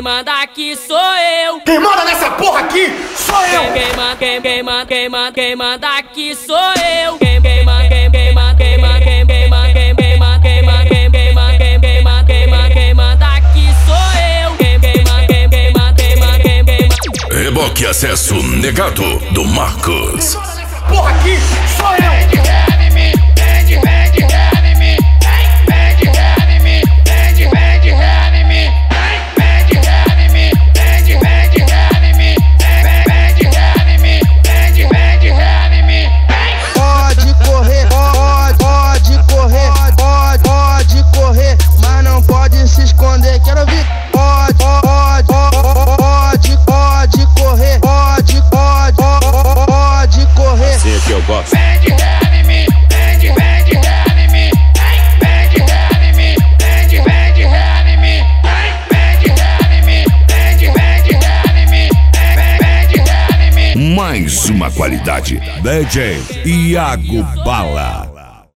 Quem manda aqui sou eu. Quem manda nessa porra aqui sou eu. Quem manda aqui sou eu. Quem manda aqui sou eu. Reboque acesso negado do Marcos. Quem manda nessa porra aqui sou eu. Quero ver, pode correr. Assim é que eu gosto. Mais uma qualidade. DJ Iago Bala.